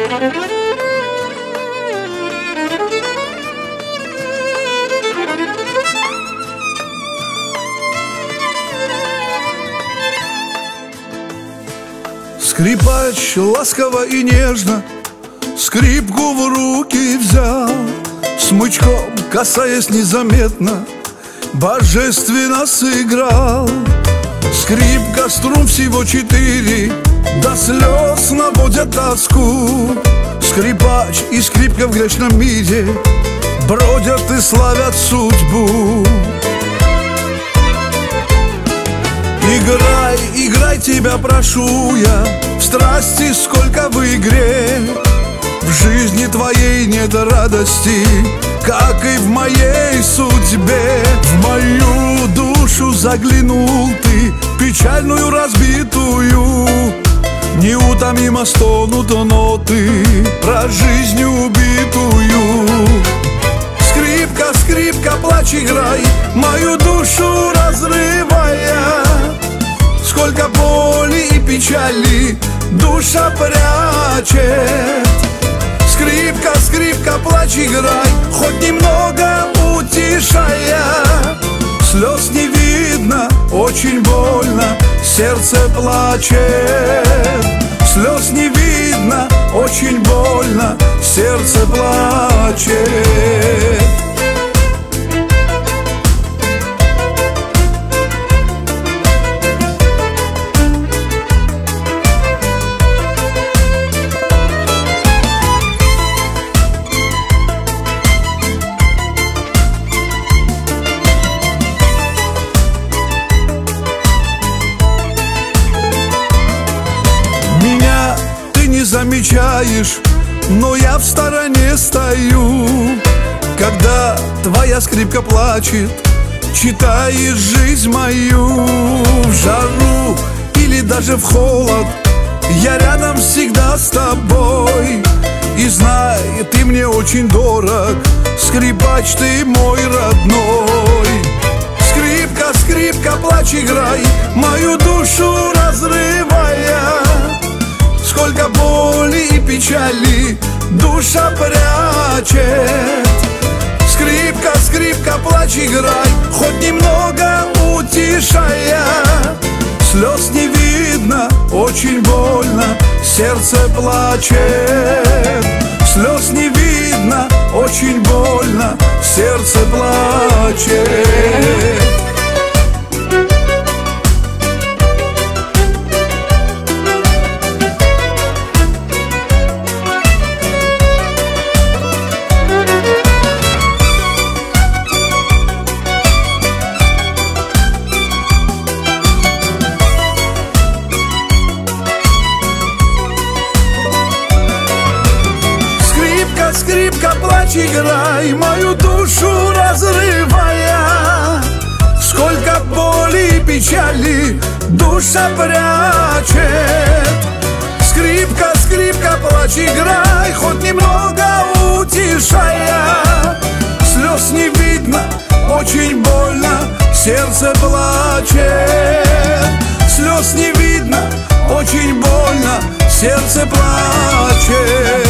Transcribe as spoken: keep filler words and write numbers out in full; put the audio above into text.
Скрипач ласково и нежно скрипку в руки взял, смычком касаясь незаметно, божественно сыграл. Скрипка струн всего четыре, до слез наводят тоску. Скрипач и скрипка в грешном мире бродят и славят судьбу. Играй, играй, тебя прошу я, в страсти сколько в игре. В жизни твоей нет радости, как и в моей судьбе. В мою душу заглянул ты, печальную, разбитую. Неутомимо стонут ноты про жизнь убитую. Скрипка, скрипка, плачь, играй, мою душу разрывая. Сколько боли и печали душа прячет. Скрипка, скрипка, плачь, играй, хоть немного утешая. Слез не видно, очень больно, сердце плачет. Слез не видно, очень больно, сердце плачет. Замечаешь, но я в стороне стою. Когда твоя скрипка плачет, читаешь жизнь мою. В жару или даже в холод я рядом всегда с тобой. И знай, ты мне очень дорог, скрипач, ты мой родной. Скрипка, скрипка, плачь, играй, мою душу разрывая. Сколько боли и печали душа прячет. Скрипка, скрипка, плачь, играй, хоть немного утешая. Слез не видно, очень больно, сердце плачет. Слез не видно, очень больно, сердце плачет. Скрипка, плачь, играй, мою душу разрывая. Сколько боли и печали душа прячет. Скрипка, скрипка, плачь, играй, хоть немного утешая. Слез не видно, очень больно, сердце плачет. Слез не видно, очень больно, сердце плачет.